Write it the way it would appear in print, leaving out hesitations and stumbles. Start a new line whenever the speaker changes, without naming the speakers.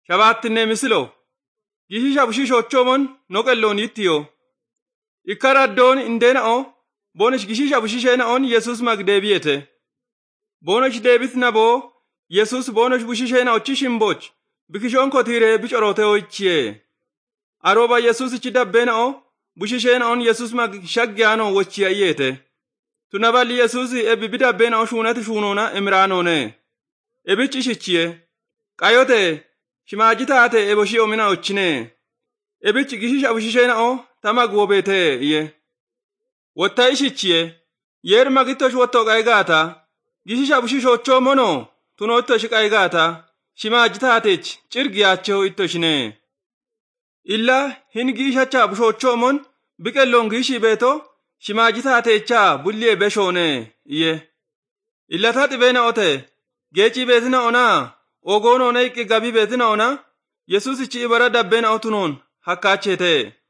Shabaattinne misilo. Gishisha bushishochomon noqelloon ittiyo. Ikkaraddoon indeena'oo boonish gishisha bushisheena'oon Yesuus magdeebiyete. Boonosh deebitna boo Yesuus boonosh bushisheena'ochi shimboch bikishoon kotiiree bicoroote hoichiye. Arooba Yesuus ichi dabbeena'oo bushisheena'oon Yesuus mag shaggiyaanoo wochiyayeete. Tunaballi Yesuus ebbi bidabbeena'oo shuunati shuunoona imiraanoone. Ebichi ishichiye. Qayote shimaajitaate eboshi omina ochine. Ebichi gishisha bushisheena'oo tamag wobeete iye. Wotta ishichiye. Yer magittosh wotto qaygaata. Gishisha bushishochoo mono tunoottosh qaygaata. Shimaajitaatech cirgiyaacheho ittoshine. Illa hin gishacha bushochomon biqelloon gishi beeto shimaajitaatecha bulliye beshoone iye. Illa taati beena ote geeci beetina onaa ogoon one iqqi gabii beetina ona Yesuus ichi ibara dabbeena otunoon hakkaachete.